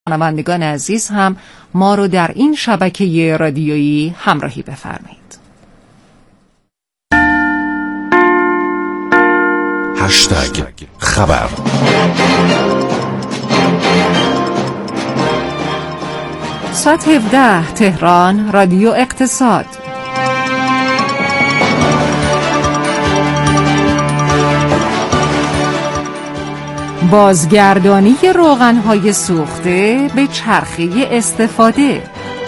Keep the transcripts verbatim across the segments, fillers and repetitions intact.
شنوندگان عزیز هم ما رو در این شبکه رادیویی همراهی بفرمایید. هشتگ خبر. ساعت هفده تهران، رادیو اقتصاد. بازگردانی روغن‌های سوخته به چرخه استفاده.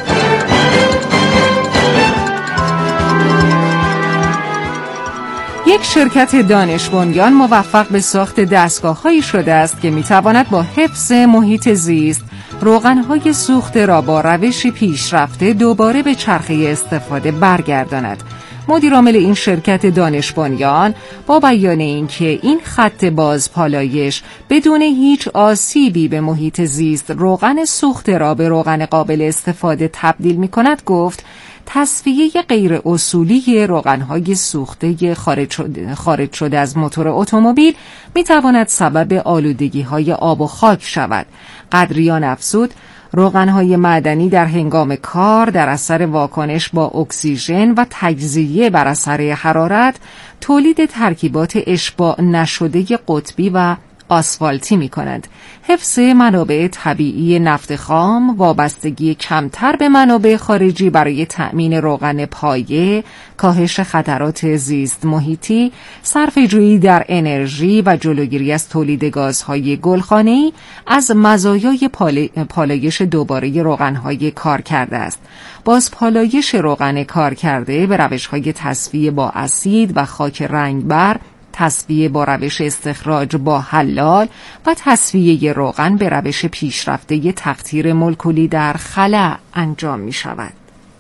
یک شرکت دانش بنیان موفق به ساخت دستگاه‌هایی شده است که می‌تواند با حفظ محیط زیست روغن‌های سوخته را با روشی پیشرفته دوباره به چرخه استفاده برگرداند. مدیر عامل این شرکت دانش بنیان با بیان اینکه این خط بازپالایش بدون هیچ آسیبی به محیط زیست روغن سوخته را به روغن قابل استفاده تبدیل می‌کند گفت تصفیه غیر اصولی روغن‌های سوخته خارج شده, خارج شده از موتور اتومبیل می‌تواند سبب آلودگی‌های آب و خاک شود. قدریان افزود روغن‌های معدنی در هنگام کار در اثر واکنش با اکسیژن و تجزیه بر اثر حرارت تولید ترکیبات اشباع نشده قطبی و آسفالتی می‌کنند. حفظ منابع طبیعی نفت خام، وابستگی کمتر به منابع خارجی برای تأمین روغن پایه، کاهش خطرات زیست محیطی، صرفه‌جویی در انرژی و جلوگیری از تولید گازهای گلخانه‌ای از مزایای پالایش دوباره روغن‌های کارکرده است. باز پالایش روغن کارکرده به روش‌های تصفیه با اسید و خاک رنگبر، تصفیه با روش استخراج با حلال و تصفیه روغن به روش پیشرفته تقطیر مولکولی در خلا انجام می شود.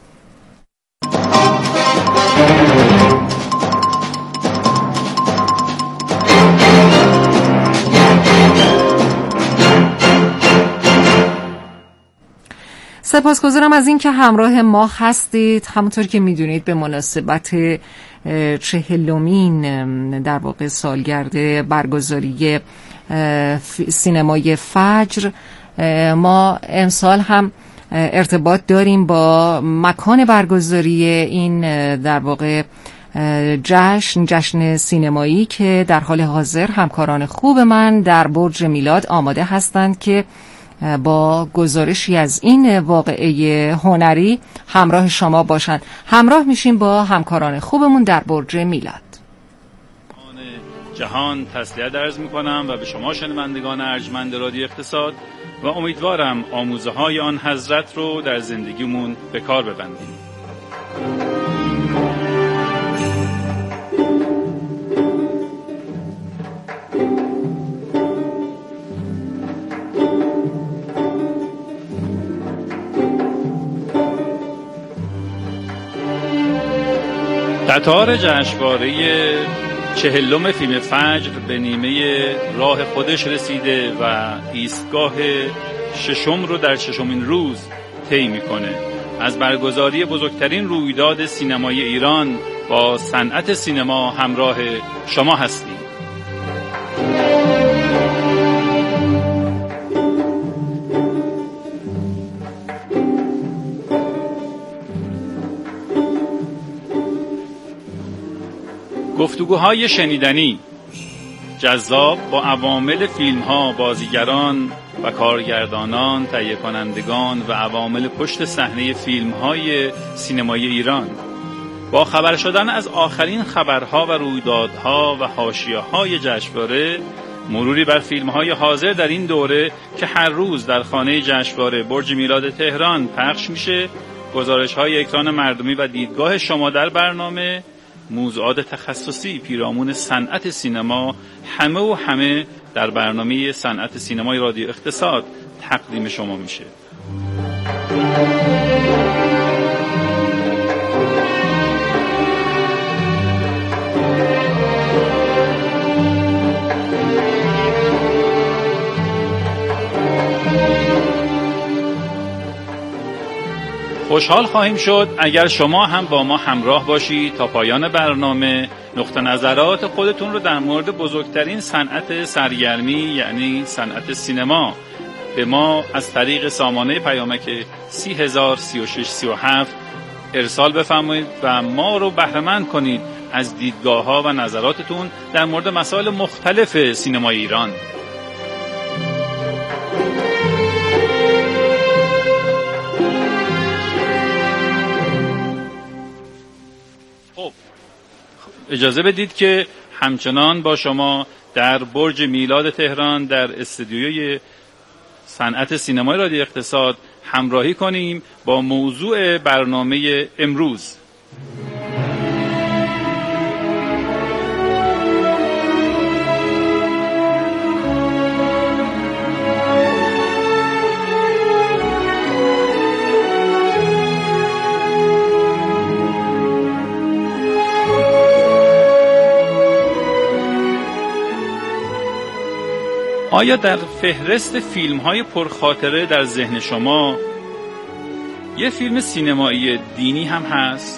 سپاسگزارم از این که همراه ما هستید. همونطور که میدونید به مناسبت چهلمین در واقع سالگرد برگزاری سینمای فجر ما امسال هم ارتباط داریم با مکان برگزاری این در واقع جشن جشن سینمایی که در حال حاضر همکاران خوب من در برج میلاد آماده هستند که با گزارشی از این واقعه هنری همراه شما باشند. همراه میشیم با همکاران خوبمون در برج میلاد. جهان تسلیت عرض میکنم و به شما شنوندگان ارجمند رادیو اقتصاد و امیدوارم آموزه های آن حضرت رو در زندگیمون به کار ببندیم. قطار جشنواره چهلم فیلم فجر به نیمه راه خودش رسیده و ایستگاه ششم رو در ششمین روز طی میکنه. از برگزاری بزرگترین رویداد سینمایی ایران با صنعت سینما همراه شما هستیم. گفتگوهای شنیدنی جذاب با عوامل فیلم‌ها، بازیگران و کارگردانان، تهیه کنندگان و عوامل پشت صحنه فیلم‌های سینمایی ایران، با خبر شدن از آخرین خبرها و رویدادها و حاشیه‌های جشنواره، مروری بر فیلم‌های حاضر در این دوره که هر روز در خانه جشنواره برج میلاد تهران پخش میشه، گزارش‌های اکران مردمی و دیدگاه شما در برنامه، موضوعات تخصصی پیرامون صنعت سینما، همه و همه در برنامه صنعت سینمای رادیو اقتصاد تقدیم شما میشه. خوشحال خواهیم شد اگر شما هم با ما همراه باشید تا پایان برنامه نقطه نظرات خودتون رو در مورد بزرگترین صنعت سرگرمی یعنی صنعت سینما به ما از طریق سامانه پیامک سی هزار سی و شش سی و هفت ارسال بفرمایید و ما رو بهره‌مند کنید از دیدگاه‌ها و نظراتتون در مورد مسائل مختلف سینمای ایران. خب اجازه بدید که همچنان با شما در برج میلاد تهران در استودیوی صنعت سینمای رادیو اقتصاد همراهی کنیم با موضوع برنامه امروز. آیا در فهرست فیلم‌های پرخاطره در ذهن شما یه فیلم سینمایی دینی هم هست؟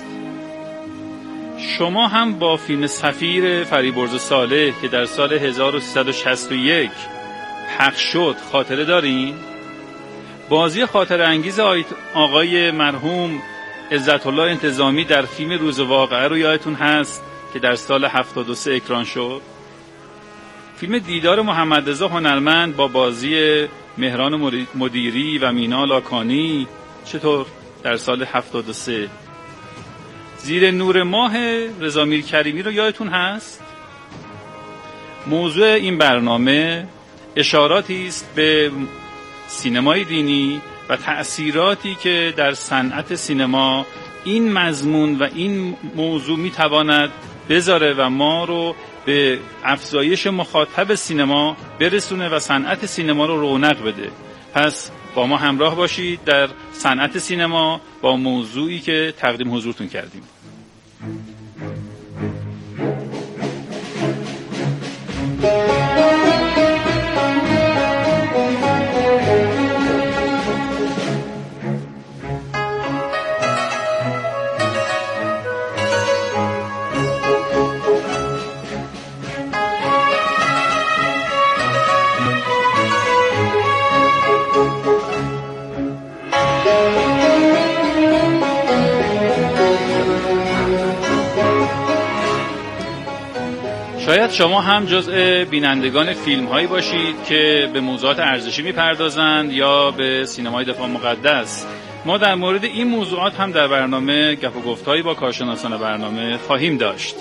شما هم با فیلم سفیر فریبرز صالح که در سال هزار و سیصد و شصت و یک پخش شد خاطره دارین؟ بازی خاطره انگیز آقای مرحوم عزت الله انتظامی در فیلم روز واقعه رو یادتون هست که در سال هفتاد و سه اکران شد؟ فیلم دیدار محمدرضا هنرمند با بازی مهران مدیری و مینا لاکانی چطور در سال هفتاد و سه؟ زیر نور ماه رضا میرکریمی رو یادتون هست؟ موضوع این برنامه اشاراتی است به سینمای دینی و تأثیراتی که در صنعت سینما این مضمون و این موضوع میتواند بذاره و ما رو به افزایش مخاطب سینما برسونه و صنعت سینما رو رونق بده. پس با ما همراه باشید در صنعت سینما با موضوعی که تقدیم حضورتون کردیم. شاید شما هم جزء بینندگان فیلم هایی باشید که به موضوعات ارزشی میپردازند یا به سینمای دفاع مقدس. ما در مورد این موضوعات هم در برنامه گپ و گفت‌هایی با کارشناسان برنامه خواهیم داشت.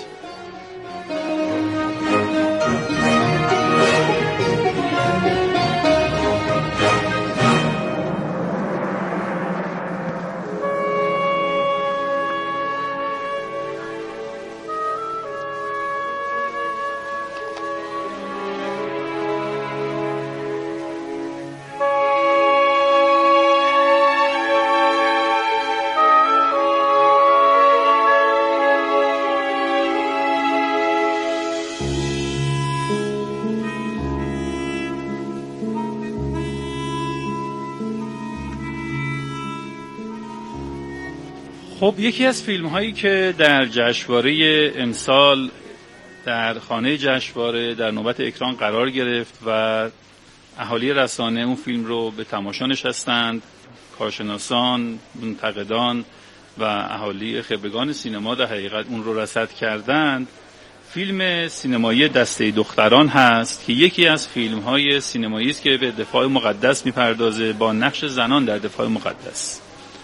خب یکی از فیلم هایی که در جشنواره امسال در خانه جشنواره در نوبت اکران قرار گرفت و اهالی رسانه اون فیلم رو به تماشا نشستند، کارشناسان، منتقدان و اهالی خبرگان سینما در حقیقت اون رو رصد کردند، فیلم سینمایی دسته دختران هست که یکی از فیلم های سینمایی است که به دفاع مقدس میپردازه با نقش زنان در دفاع مقدس.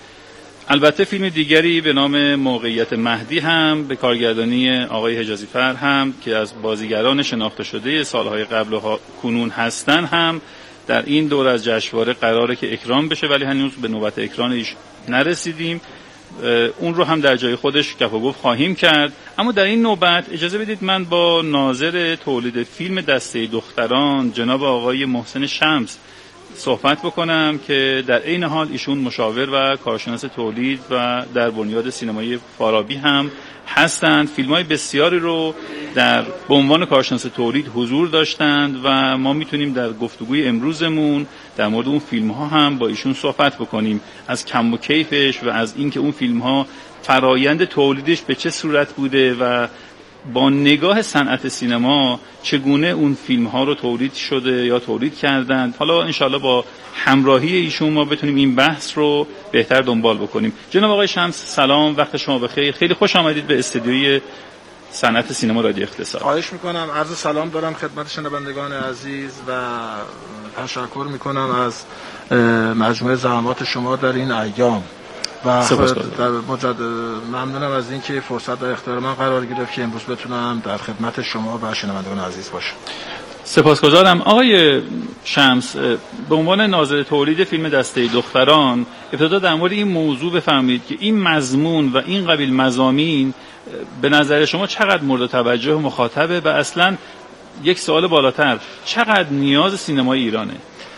البته فیلم دیگری به نام موقعیت مهدی هم به کارگردانی آقای حجازی فر هم که از بازیگران شناخته شده سالهای قبل و کنون هستن هم در این دور از جشنواره قراره که اکران بشه، ولی هنوز به نوبت اکرانش نرسیدیم. اون رو هم در جای خودش گپ و گفت خواهیم کرد. اما در این نوبت اجازه بدید من با ناظر تولید فیلم دسته دختران جناب آقای محسن شمس صحبت بکنم که در این حال ایشون مشاور و کارشناس تولید و در بنیاد سینمایی فارابی هم هستند. فیلم‌های بسیاری رو در به عنوان کارشناس تولید حضور داشتند و ما میتونیم در گفتگوی امروزمون در مورد اون فیلم‌ها هم با ایشون صحبت بکنیم، از کم و کیفش و از اینکه اون فیلم‌ها فرایند تولیدش به چه صورت بوده و با نگاه صنعت سینما چگونه اون فیلم ها رو تولید شده یا تولید کردند. حالا انشالله با همراهی ایشون ما بتونیم این بحث رو بهتر دنبال بکنیم. جناب آقای شمس سلام، وقت شما بخیر. خیلی خوش آمدید به استودیوی صنعت سینما رادیو اقتصاد. خواهش میکنم. عرض سلام دارم خدمت شنوندگان عزیز و تشکر میکنم از مجموعه زحمات شما در این ایام و در مجدد ممنونم از اینکه فرصت در اختیار من قرار گرفت که امروز بتونم در خدمت شما و شنوندگان عزیز باشم. سپاسگزارم. آقای شمس، به عنوان ناظر تولید فیلم دسته دختران ابتدا در مورد این موضوع بفرمایید که این مضمون و این قبیل مضامین به نظر شما چقدر مورد توجه مخاطبه و اصلا یک سوال بالاتر چقدر نیاز سینمای ایرانه؟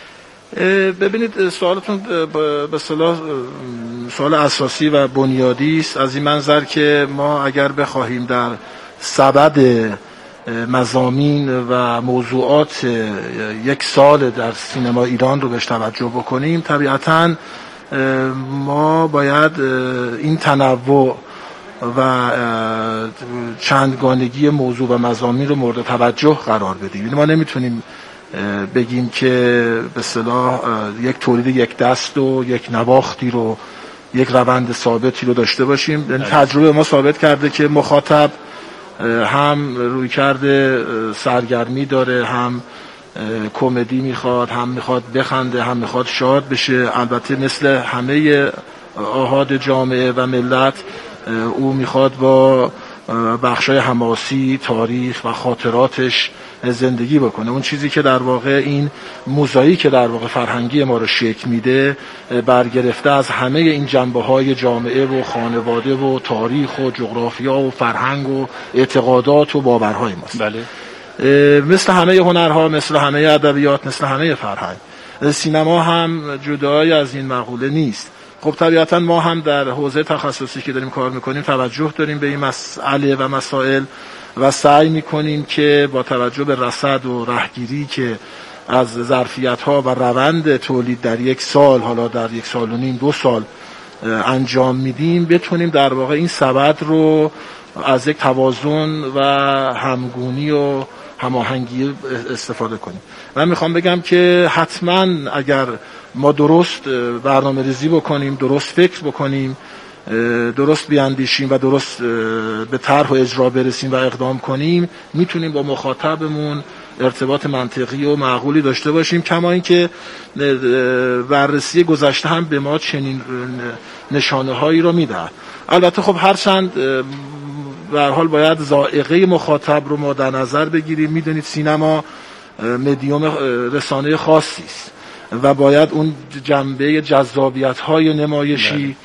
ببینید سوالتون به اصطلاح سوال اساسی و بنیادی است از این منظر که ما اگر بخواهیم در سبد مضامین و موضوعات یک سال در سینما ایران رو بهش توجه بکنیم، طبیعتاً ما باید این تنوع و چندگانگی موضوع و مضامین رو مورد توجه قرار بدیم. یعنی ما نمیتونیم بگیم که به اصطلاح یک تولید یک دست و یک نواختی رو یک روند ثابتی رو داشته باشیم. یعنی تجربه ما ثابت کرده که مخاطب هم روی کرده سرگرمی داره، هم کمدی میخواد، هم میخواد بخنده، هم میخواد شاد بشه. البته مثل همه آحاد جامعه و ملت او میخواد با بخشای حماسی تاریخ و خاطراتش زندگی بکنه. اون چیزی که در واقع این موزاییک که در واقع فرهنگی ما رو شکل میده برگرفته از همه این جنبه‌های جامعه و خانواده و تاریخ و جغرافیا و فرهنگ و اعتقادات و باورهای ماست. بله. مثل همه هنرها، مثل همه ادبیات، مثل همه فرهنگ، سینما هم جدای از این مقوله نیست. خب طبیعتا ما هم در حوزه تخصصی که داریم کار میکنیم توجه داریم به این مسئله و مسائل و سعی میکنیم که با توجه به رصد و رهگیری که از ظرفیت‌ها و روند تولید در یک سال، حالا در یک سال و نیم، دو سال انجام میدیم، بتونیم در واقع این سبد رو از یک توازن و همگونی و هماهنگی استفاده کنیم. من میخوام بگم که حتما اگر ما درست برنامه ریزی بکنیم، درست فکر بکنیم، درست بیاندیشیم و درست به طرح و اجرا برسیم و اقدام کنیم، میتونیم با مخاطبمون ارتباط منطقی و معقولی داشته باشیم. کما اینکه بررسی گذشته هم به ما چنین نشانه هایی رو میده. البته خب هرچند به هر حال باید ذائقه مخاطب رو ما در نظر بگیریم. میدونید سینما مدیوم رسانه خاصی است و باید اون جنبه جذابیت‌های نمایشی،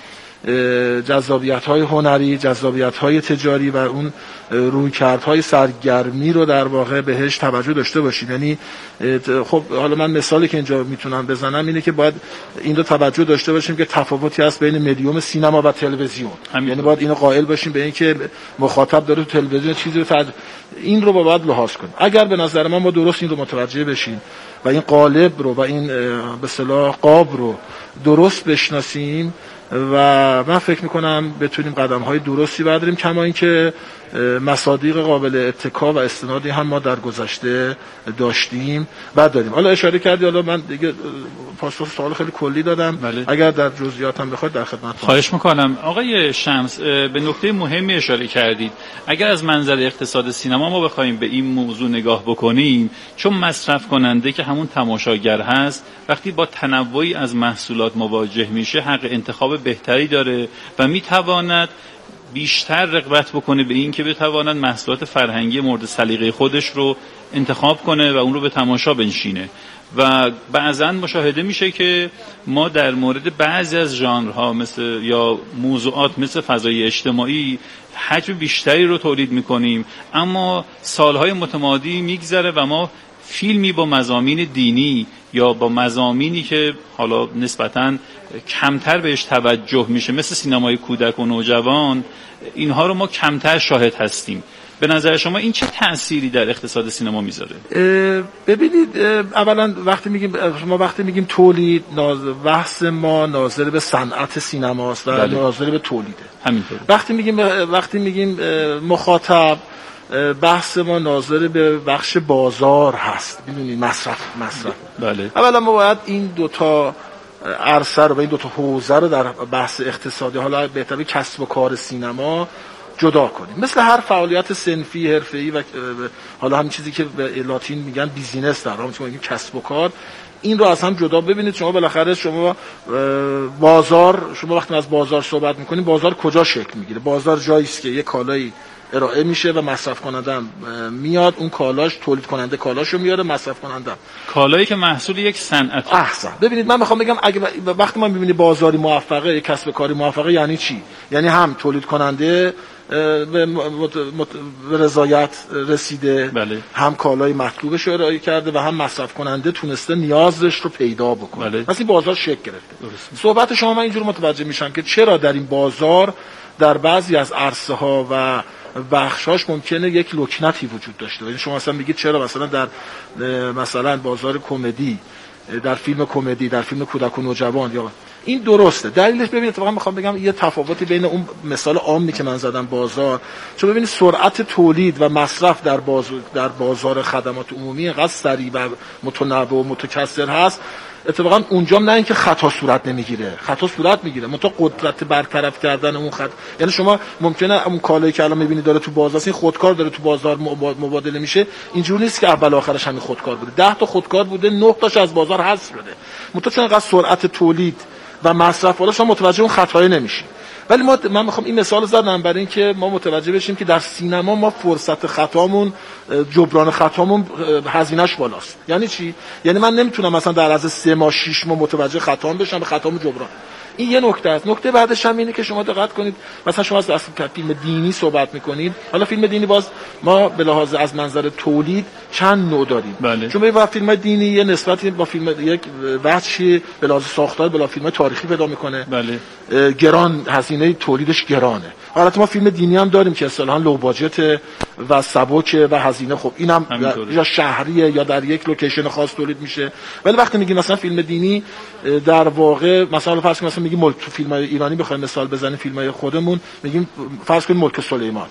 جذابیت‌های هنری، جذابیت‌های تجاری و اون رویکردهای سرگرمی رو در واقع بهش توجه داشته باشیم. یعنی خب حالا من مثالی که اینجا میتونم بزنم اینه که باید این رو توجه داشته باشیم که تفاوتی هست بین مدیوم سینما و تلویزیون. یعنی باید اینو قائل باشیم به این که مخاطب داره تو تلویزیون چیزی رو تج... این رو باید لحاظ کنیم. اگر به نظر من ما درست این رو متوجه بشیم و این قالب رو و این به اصطلاح قاب رو درست بشناسیم و من فکر میکنم بتونیم قدم‌های درستی برداریم. کما اینکه مصادیق قابل اتکا و استنادی هم ما در گذشته داشتیم و داریم. حالا اشاره کردی، حالا من دیگه پاسخ سوال خیلی کلی دادم. بله. اگر در جزئیات هم بخواید در خدمتتون. خواهش میکنم. آقای شمس، به نکته مهمی اشاره کردید. اگر از منظر اقتصاد سینما ما بخوایم به این موضوع نگاه بکنیم، چون مصرف کننده که همون تماشاگر هست وقتی با تنوعی از محصولات مواجه میشه حق انتخاب بهتری داره و میتواند بیشتر رغبت بکنه به این که بتواند محصولات فرهنگی مورد سلیقه خودش رو انتخاب کنه و اون رو به تماشا بنشینه. و بعضا مشاهده میشه که ما در مورد بعضی از ژانرها مثل یا موضوعات مثل فضای اجتماعی حجم بیشتری رو تولید میکنیم، اما سالهای متمادی میگذره و ما فیلمی با مضامین دینی یا با مضامینی که حالا نسبتاً کمتر بهش توجه میشه مثل سینمای کودک و نوجوان، اینها رو ما کمتر شاهد هستیم. به نظر شما این چه تأثیری در اقتصاد سینما میذاره؟ ببینید، اولا وقتی میگیم ما وقتی میگیم تولید، بحث ما ناظر به صنعت سینماست و بله. ناظر به تولیده. همینطور. وقتی میگیم وقتی میگیم مخاطب، بحث ما ناظر به بخش بازار هست، میدونید مصرف مصرف بله. اولا ما باید این دوتا عرصه رو و این دوتا حوزه رو در بحث اقتصادی، حالا بهتره کسب و کار سینما، جدا کنیم. مثل هر فعالیت صنفی حرفه‌ای و حالا همین چیزی که به لاتین میگن بیزینس، در واقع میگیم کسب و کار، این رو از هم جدا ببینید. شما بالاخره شما بازار، شما وقتی از بازار صحبت میکنید، بازار کجا شکل میگیره؟ بازار جایی است که یک کالایی ارائه میشه و مصرف کننده میاد اون کالاش، تولید کننده کالاشو میاره، مصرف کننده کالایی که محصول یک صنعت. احسن. ببینید من میخوام بگم اگه وقتی ما میبینیم بازاری موفقه، یک کسب کاری موفقه، یعنی چی؟ یعنی هم تولید کننده به رضایت رسیده، بله. هم کالای مطلوبش رو ارائه کرده و هم مصرف کننده تونسته نیازش رو پیدا بکنه. بله. پس این بازار شکل گرفته. درسته. صحبت شما من اینجور متوجه میشم که چرا در این بازار در بعضی از عرصه ها و بخشاش ممکنه یک لکنتی وجود داشته باشه. شما مثلا میگید چرا مثلا در مثلا بازار کمدی، در فیلم کمدی، در فیلم کودک و نوجوان، یا این درسته. دلیلش ببینید، اتفاقا میخوام بگم یه تفاوتی بین اون مثال عامی که من زدم بازار، چون ببینید سرعت تولید و مصرف در بازار در بازار خدمات عمومی اینقدر سریع و متنوع و متکثر هست، اتفاقا اونجا نه اینکه خطا صورت نمیگیره، خطا صورت میگیره، منتها قدرت برطرف کردن اون خط، یعنی شما ممکنه اون کالایی که الان میبینید داره تو بازار، این خودکار داره تو بازار مبادله میشه، اینجوری نیست که اول آخرش همین خودکار بوده. ده تا خودکار بوده، نه تاش از بازار حذف شده. منتها چون انقدر سرعت تولید و مصرف والا، شما متوجه اون خطای نمیشی. ولی ما من میخوام این مثال زدم برای اینکه ما متوجه بشیم که در سینما ما فرصت خطامون، جبران خطامون هزینه‌اش بالاست. یعنی چی؟ یعنی من نمیتونم مثلا در از سه ماه شش ماه متوجه خطام بشم، به خطامو جبران. این یه نکته است. نکته بعدش هم اینه که شما دقت کنید، مثلا شما از فیلم دینی صحبت میکنید. حالا فیلم دینی باز ما به لحاظ از منظر تولید چند نوع داریم. بله. چون با فیلم دینی یه نسبتی با فیلم یک وجهی به لحاظ ساختار بلا فیلم تاریخی پیدا میکنه. بله. گران، هزینه تولیدش گرانه. حالت ما فیلم دینی هم داریم که اصطلاحاً لو باجت و سبک و هزینه، خب اینم یا شهریه یا در یک لوکیشن خاص تولید میشه. ولی وقتی میگیم مثلا فیلم دینی، در واقع مثلا فرض کنیم مثلا میگیم ملک، تو فیلم‌های ایرانی بخوایم مثال بزنیم، فیلم‌های خودمون میگیم فرض کنیم ملک سلیمان،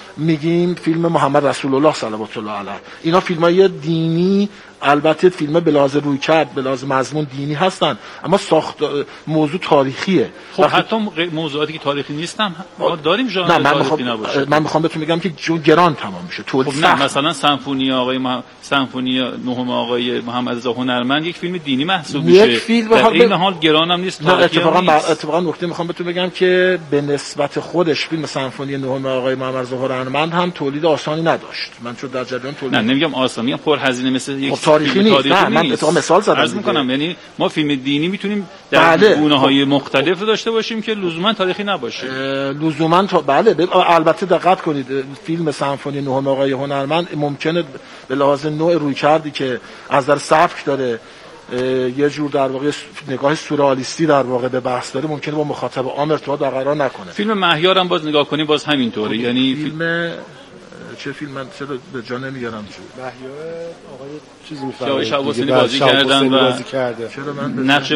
میگیم فیلم محمد رسول الله صلوات الله علیه، اینا فیلم‌های دینی، البته فیلم به لحاظ رویکرد، به لحاظ مضمون دینی هستن، اما ساخت موضوع تاریخیه. خب حتی موضوعاتی که تاریخی نیستن ما داریم ژانر تاریخی نباشه. من میخوام بهتون بگم که جو گران تمام میشه تولید. خب نه، مثلا سمفونی آقای مح... سمفونی نهم آقای محمد رضا هنرمند یک فیلم دینی محسوب میشه. یک فیلم در این حال گران هم نیست. اتفاقا بر... اتفاقا نکته میخوام بهتون بگم که به نسبت خودش فیلم سمفونی نهم آقای محمد رضا هنرمند هم تولید آسانی نداشت. من چون در جریان تولید، نه نمیگم آسانی، میگم پر هزینه مثل یک تاریخی نیست. نه من اتفاقا مثال زدم. عرض میکنم یعنی ما فیلم دینی میتونیم در بله. گونه‌های مختلف داشته باشیم که لزوما تاریخی نباشه. لزوما تا بله ب... البته دقت کنید، فیلم سمفونی نهم آقای هنرمند ممکنه به لحاظ نوع رویکردی که از در سبک داره، یه جور در واقع نگاه سورئالیستی در واقع به بحث داره، ممکنه با مخاطب عام ارتباط برقرار نکنه. فیلم مهیار هم باز نگاه کنیم باز همینطوره. یعنی فیلم چه فیلم من چرا به جا نمیارم؟ مهیار آقای چیزی می‌فهمه، آقای شهاب حسینی بازی کردن و بازی کرده. چرا من نقش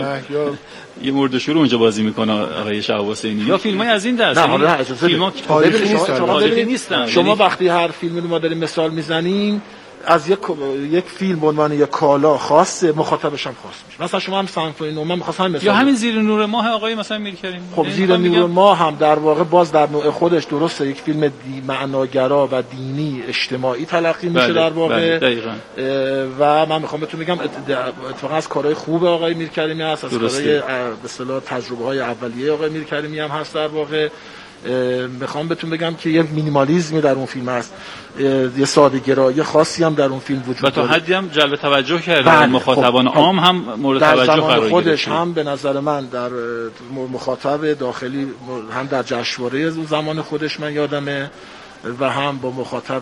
یه مرده‌شور اونجا بازی میکنه آقای شهاب حسینی، یا فیلم‌های از این دست. نه فیلم‌ها تاریخی نیستن. شما وقتی هر فیلمی رو ما داریم مثال میزنیم، از یک یک فیلم به عنوان یک کالا خاصه، مخاطبش هم خاص میشه. مثلا شما هم سمفونی نهم، من می‌خواستم مثلا یا همین زیر نور ماه آقای مثلا میرکریم. خب زیر نور ماه هم در واقع باز در نوع خودش درسته یک فیلم دی معناگرا و دینی اجتماعی تلقی میشه. بله، در واقع بله، و من میخوام بهتون بگم اتفاقا از کارهای خوب آقای میرکریمی هست، از کارهای به اصطلاح تجربه‌های اولیه آقای میرکریمی هم هست. در واقع میخوام بهتون بگم که یه مینیمالیسمی در اون فیلم هست، یه ساده‌گرایی خاصی هم در اون فیلم وجود داره و تا حدی هم جلب توجه کرده. مخاطبان خب عام هم مورد توجه قرار گرفته. خودش هم به نظر من در مخاطب داخلی هم در جشنواره زمان خودش من یادمه و هم با مخاطب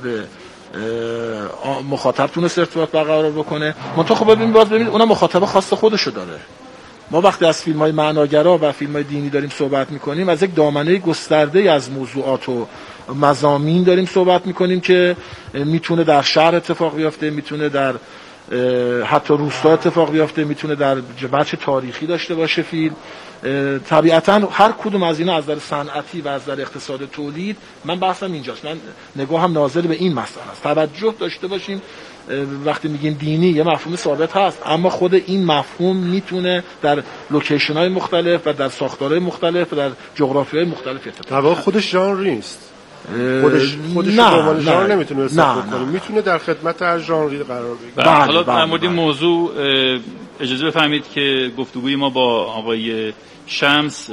مخاطب تونست ارتباط برقرار بکنه. منتها خب ببین باز ببین اونم مخاطب خاص خودشو داره. ما وقتی از فیلم‌های معناگرا و فیلم‌های دینی داریم صحبت می‌کنیم، از یک دامنه گسترده از موضوعات و مضامین داریم صحبت می‌کنیم که میتونه در شهر اتفاق بیفته، میتونه در حتی روستا اتفاق بیفته، میتونه در بچه تاریخی داشته باشه فیلم. طبیعتا هر کدوم از اینا از نظر صنعتی و از نظر اقتصاد تولید، من بحثم اینجاست، من نگاهم ناظر به این مسئله است. توجه داشته باشیم وقتی میگیم دینی یه مفهوم ثابت هست، اما خود این مفهوم میتونه در لوکیشن های مختلف و در ساختارهای مختلف و در جغرافی های مختلف اتفاق بیفته. خودش ژانر نیست، خودش خودش به عنوان ژانر نمیتونه استفاده کنه، میتونه در خدمت هر ژانری قرار بگیره. حالا در مورد این موضوع اجازه بفرمایید که گفتگوی ما با آقای شمس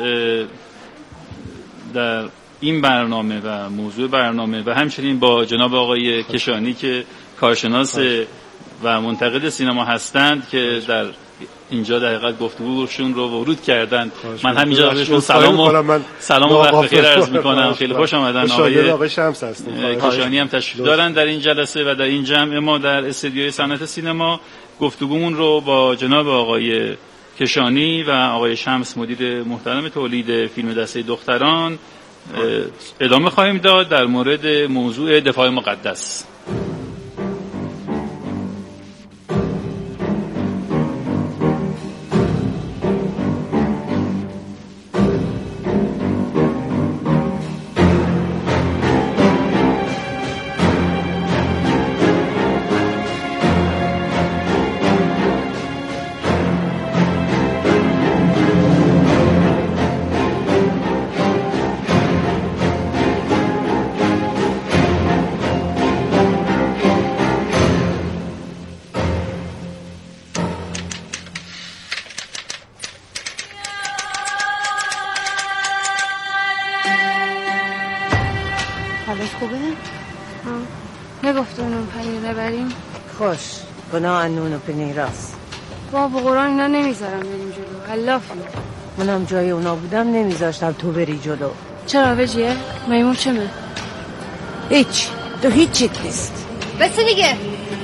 در این برنامه و موضوع برنامه و همچنین با جناب آقای کشانی که کارشناس و منتقد سینما هستند که در اینجا در حقیقت گفتگوشون رو ورود کردن، من همینجا بهشون سلام و سلام و وقت بخیر عرض می‌کنم. خیلی خوش آمدن. آقای آقای شمس هستیم، کشانی هم تشریف دارن در این جلسه و در این جمع ما در استودیوی صنعت سینما. گفتگومون رو با جناب آقای کشانی و آقای شمس مدیر محترم تولید فیلم دسته دختران ادامه خواهیم داد در مورد موضوع دفاع مقدس. خوش گناه نون و پنیراست. با به قرآن اینا نمیذارم بریم جلو. اللافی منم جای اونا بودم نمیذاشتم تو بری جلو. چرا وجیه؟ میمون چمه؟ هیچ، تو هیچیت نیست. بس دیگه.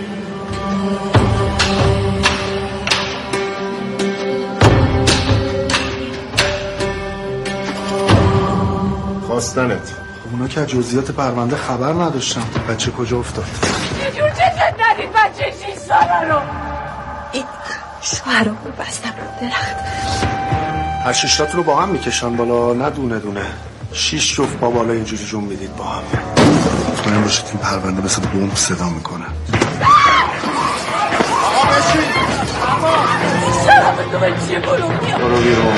خواستنت اونا که جزئیات پرونده خبر نداشتم. بچه کجا افتاد؟ یه جور جزت ندید بچه شیش ساله رو. این شوهر رو بستم رو درخت. هر شیشتاتون رو با هم میکشن بالا، نه دونه دونه. شیش جفت با بالا اینجوری جون میدید با هم. مطمئن باشید این پرونده مثل بمب صدا میکنه. آقا بشین. آقا شرف تو به چیه برو بیا. برو بیرون.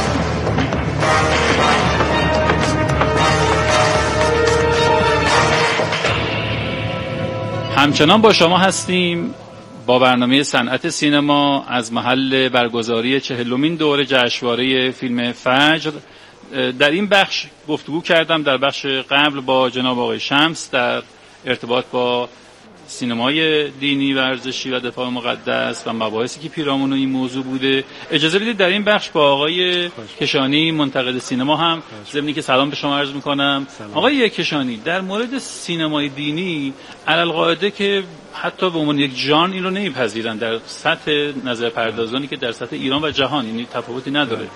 همچنان با شما هستیم با برنامه صنعت سینما از محل برگزاری چهلمین دوره جشنواره فیلم فجر. در این بخش گفتگو کردم در بخش قبل با جناب آقای شمس در ارتباط با سینمای دینی و ورزشی و دفاع مقدس و مباحثی که پیرامون این موضوع بوده. اجازه بدید در این بخش با آقای کشانی منتقد سینما هم ضمن که سلام به شما عرض می‌کنم. آقای کشانی، در مورد سینمای دینی علالقاعده که حتی به عنوان یک ژانر این رو نمیپذیرن در سطح نظر پردازانی که در سطح ایران و جهان، یعنی تفاوتی نداره.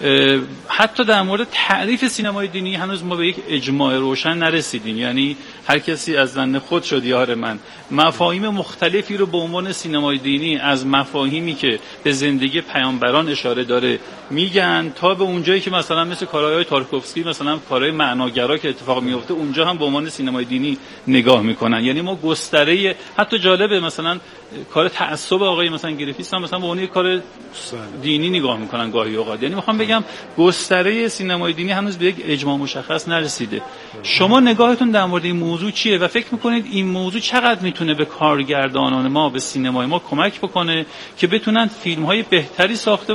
حتی در مورد تعریف سینمای دینی هنوز ما به یک اجماع روشن نرسیدیم، یعنی هر کسی از ظن خود شد یار من. مفاهیم مختلفی رو به عنوان سینمای دینی از مفاهیمی که به زندگی پیامبران اشاره داره میگن تا به اونجایی که مثلا مثل کارهای تارکوفسکی مثلا کارهای معناگرا که اتفاق میفته اونجا هم به عنوان سینمای دینی نگاه میکنن. یعنی ما گستره، حتی جالبه مثلا کار تعصب آقای مثلا گریفیس هم مثلا به عنوان کار دینی نگاه میکنن گاهی اوقات. یعنی میخوام بگم گستره سینمای دینی هنوز به یک اجماع مشخص نرسیده. شما نگاهتون در مورد این موضوع چیه و فکر میکنید این موضوع چقدر میتونه به کارگردانان ما، به سینمای ما کمک بکنه که بتونن فیلم‌های بهتری ساخته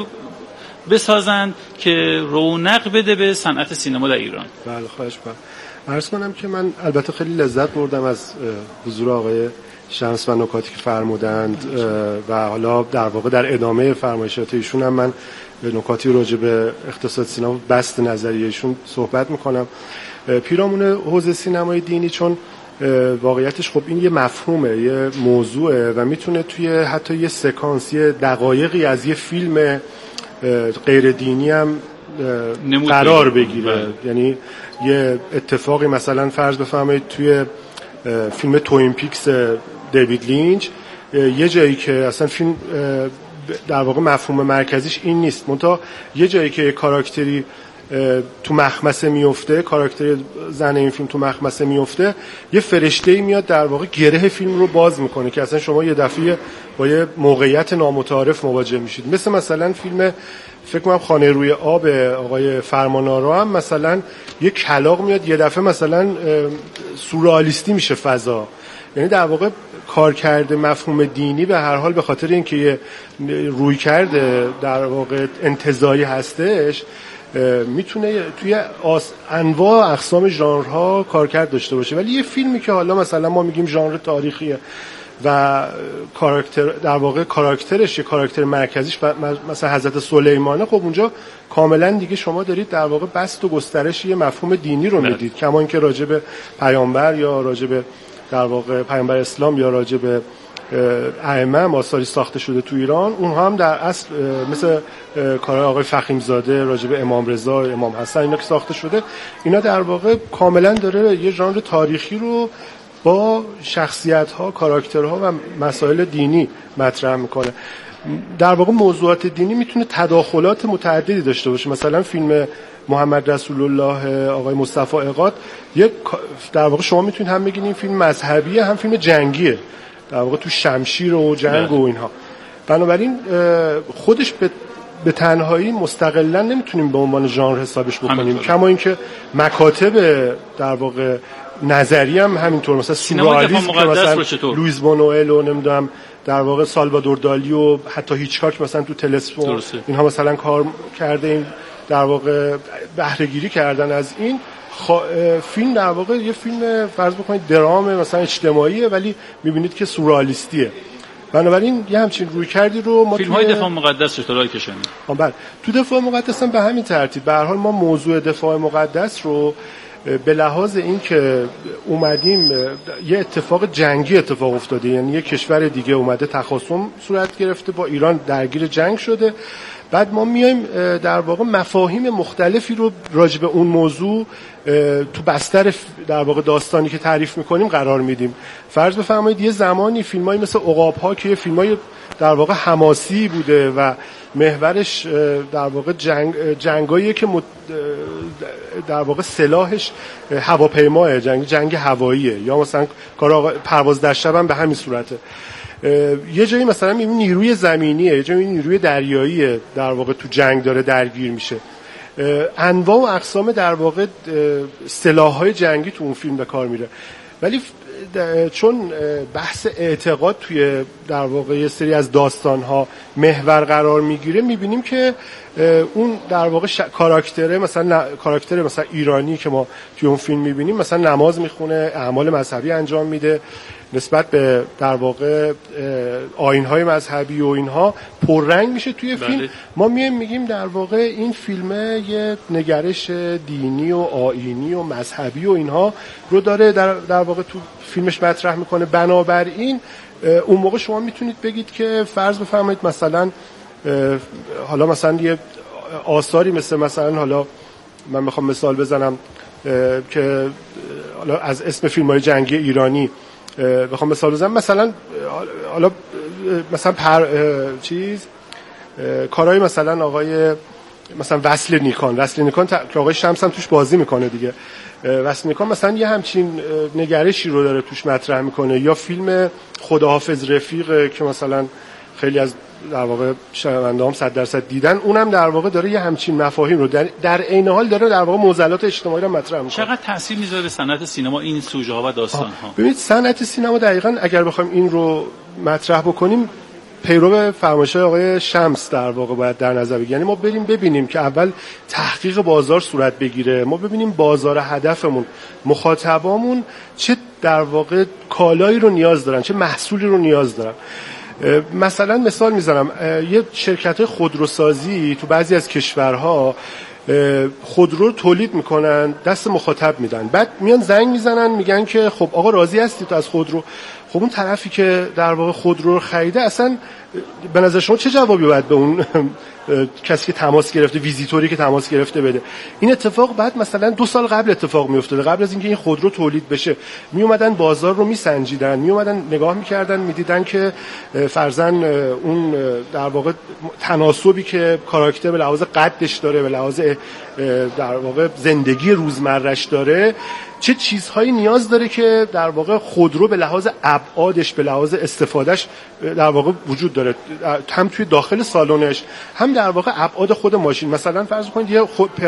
بسازند که رونق بده به صنعت سینما در ایران؟ بله خواهش می‌کنم. عرض کنم که من البته خیلی لذت بردم از حضور آقای شمس و نکاتی که فرمودند و حالا در واقع در ادامه فرمایشات ایشون هم من نکاتی راجع به اقتصاد سینما بست نظریه‌شون صحبت می‌کنم. پیرامون حوزه سینمای دینی، چون واقعیتش خب این یه مفهومه، یه موضوعه و میتونه توی حتی یه سکانس، یه دقایقی از یه فیلم غیر دینی هم قرار بگیره. یعنی یه اتفاقی مثلا فرض بفرمایید توی فیلم توین پیکس دیوید لینچ یه جایی که اصلا فیلم در واقع مفهوم مرکزیش این نیست، منتها یه جایی که یه کاراکتری تو مخمسه میفته، کاراکتر زن این فیلم تو مخمسه میفته، یه فرشته‌ای میاد در واقع گره فیلم رو باز میکنه که اصلا شما یه دفعه با یه موقعیت نامتعارف مواجه میشید. مثل مثلا فیلم فکر کنم خانه روی آب آقای فرمانآرا هم مثلا یه کلاغ میاد یه دفعه مثلا سورئالیستی میشه فضا. یعنی در واقع کار کرده مفهوم دینی به هر حال به خاطر اینکه یه روی کرده در واقع انتزاعی هستش میتونه توی انواع اقسام ژانرها کارکرد داشته باشه. ولی یه فیلمی که حالا مثلا ما میگیم ژانر تاریخیه و کاراکتر در واقع کاراکترش یه کاراکتر مرکزیش مثلا حضرت سلیمانه، خب اونجا کاملا دیگه شما دارید در واقع بسط و گسترش یه مفهوم دینی رو میدید، کما اینکه راجع به پیامبر یا راجع به در واقع پیامبر اسلام یا راجع به ائمه آثاری ساخته شده تو ایران، اونها هم در اصل مثل کارهای آقای فخیمزاده راجع به امام رضا، امام حسن، اینا که ساخته شده، اینا در واقع کاملا داره یه ژانر تاریخی رو با شخصیت‌ها، کاراکترها و مسائل دینی مطرح میکنه. در واقع موضوعات دینی میتونه تداخلات متعددی داشته باشه. مثلا فیلم محمد رسول الله آقای مصطفی عقاد، یک در واقع شما میتونید هم بگید این فیلم مذهبیه هم فیلم جنگیه، در واقع تو شمشیر و جنگ و اینها. بنابراین خودش به به تنهایی مستقلا نمیتونیم به عنوان ژانر حسابش بکنیم، کما اینکه مکاتب در واقع نظری هم همینطور، مثلا سورئالیسم که مثلا لوئیس بونوئل و نمیدونم در واقع سالوادور دالی و حتی هیچکاک مثلا تو تلسفون اینها مثلا کار کرده، این در واقع بهره گیری کردن از این خا... فیلم در واقع یه فیلم فرض بکنید درام مثلا اجتماعیه ولی میبینید که سورئالیستیه. بنابراین یه همچین روی کردی رو ما فیلم‌های دفاع مقدس چطوری کشن؟ بله تو دفاع مقدس هم به همین ترتیب. به هر حال ما موضوع دفاع مقدس رو به لحاظ این که اومدیم یه اتفاق جنگی اتفاق افتاده، یعنی یه کشور دیگه اومده تخاصم صورت گرفته با ایران درگیر جنگ شده، بعد ما میایم در واقع مفاهیم مختلفی رو راجع به اون موضوع تو بستر در واقع داستانی که تعریف میکنیم قرار میدیم. فرض بفرمایید یه زمانی فیلمایی مثل عقاب‌ها که فیلمای در واقع حماسی بوده و محورش در واقع جنگ جنگایی که در واقع سلاحش هواپیماه، جنگ جنگ هواییه، یا مثلا کار پرواز در شب هم به همین صورته. یه جایی مثلا میبینی نیروی زمینیه، یه جایی نیروی دریاییه در واقع تو جنگ داره درگیر میشه. انواع و اقسام در واقع سلاح‌های جنگی تو اون فیلم به کار میره. ولی چون بحث اعتقاد توی در واقع یه سری از داستان‌ها محور قرار میگیره، میبینیم که اون در واقع ش... کاراکتره مثلا ن... کاراکتر مثلا ایرانی که ما توی اون فیلم میبینیم مثلا نماز میخونه، اعمال مذهبی انجام میده، نسبت به در واقع آیین‌های مذهبی و اینها پررنگ میشه توی فیلم. بله. ما میایم میگیم در واقع این فیلمه یه نگرش دینی و آیینی و مذهبی و اینها رو داره در, در واقع تو فیلمش مطرح میکنه. بنابراین اون موقع شما میتونید بگید که فرض بفرمایید مثلا حالا مثلا یه آثاری مثل مثلا حالا من میخوام مثال بزنم که حالا از اسم فیلم‌های جنگی ایرانی بخوام مثال بزنم، مثلا حالا مثلا پر چیز کارهای مثلا آقای مثلا وصل نیکان وصل نیکان که آقای شمس هم توش بازی میکنه دیگه. وصل نیکان مثلا یه همچین نگرشی رو داره توش مطرح میکنه، یا فیلم خداحافظ رفیق که مثلا خیلی از در واقع شنونده‌ام صد درصد دیدن، اونم در واقع داره یه همچین مفاهیم رو در در عین حال داره در واقع معضلات اجتماعی رو مطرح میکنه. چقدر تاثیر میذاره به صنعت سینما این سوژه ها و داستان ها؟ ببینید صنعت سینما دقیقاً اگر بخوایم این رو مطرح بکنیم پیرو فرمایش‌های آقای شمس در واقع باید در نظر بگیریم. یعنی ما بریم ببینیم که اول تحقیق بازار صورت بگیره، ما ببینیم بازار هدفمون، مخاطبامون چه در واقع کالایی رو نیاز دارن، چه محصولی رو نیاز دارن. مثلا مثال میزنم، یه شرکت خودروسازی تو بعضی از کشورها خودرو تولید میکنن، دست مخاطب میدن، بعد میان زنگ میزنن میگن که خب آقا راضی هستی تو از خودرو؟ خب اون طرفی که در واقع خودرو رو خریده اصلا به نظر شما چه جوابی باید به اون کسی که تماس گرفته، ویزیتوری که تماس گرفته بده. این اتفاق بعد مثلا دو سال قبل اتفاق میافتاده، قبل از اینکه این خودرو تولید بشه. می اومدن بازار رو میسنجیدن، می اومدن نگاه میکردن، میدیدن که فرضاً اون در واقع تناسبی که کاراکتر به لحاظ قدش داره، به لحاظ در واقع زندگی روزمره‌اش داره، چه چیزهایی نیاز داره که در واقع خودرو به لحاظ ابعادش، به لحاظ استفادهش در واقع وجود داره، هم توی داخل سالنش، هم در واقع ابعاد خود ماشین. مثلا فرض کنید یه خود